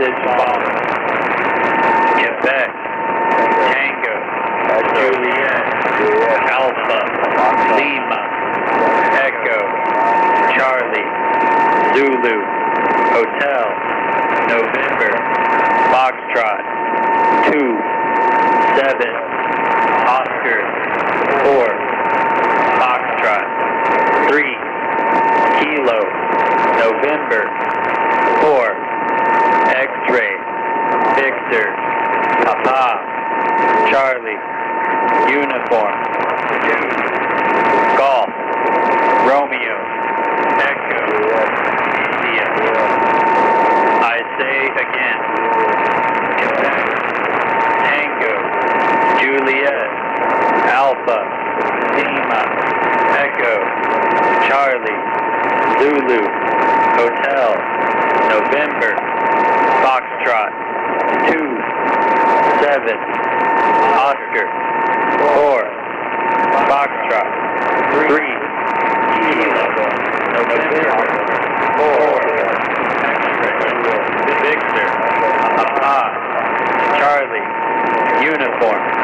collision bomber. Quebec, Tango, Juliet, Alpha, Lima, Echo, Charlie, Zulu, Hotel, November, Foxtrot, 2, 7, Oscar, 4, Foxtrot, 3, Kilo, November, 4, X-Ray, Victor, Papa, Charlie, Uniform, 2, Golf, Romeo, Echo, India. I say again, Quebec, Tango, Juliet, Alpha, Lima, Echo, Charlie, Zulu, Hotel, November, Foxtrot, 2, 7, Oscar, 4, Foxtrot, 3, Kilo, November, 4, X-Ray, Victor, Papa, Charlie, Uniform,